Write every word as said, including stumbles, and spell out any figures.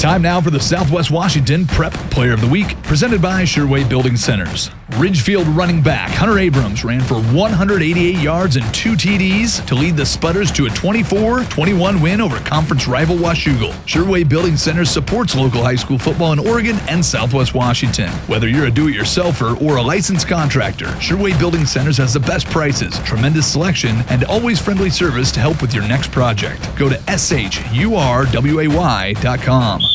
Time now for the Southwest Washington Prep Player of the Week, presented by Sherway Building Centers. Ridgefield running back Hunter Abrams ran for one hundred eighty-eight yards and two T Ds to lead the Spudders to a twenty-four twenty-one win over conference rival Washougal. Sherway Building Centers supports local high school football in Oregon and Southwest Washington. Whether you're a do-it-yourselfer or a licensed contractor, Sherway Building Centers has the best prices, tremendous selection, and always friendly service to help with your next project. Go to S H U R W A Y dot com.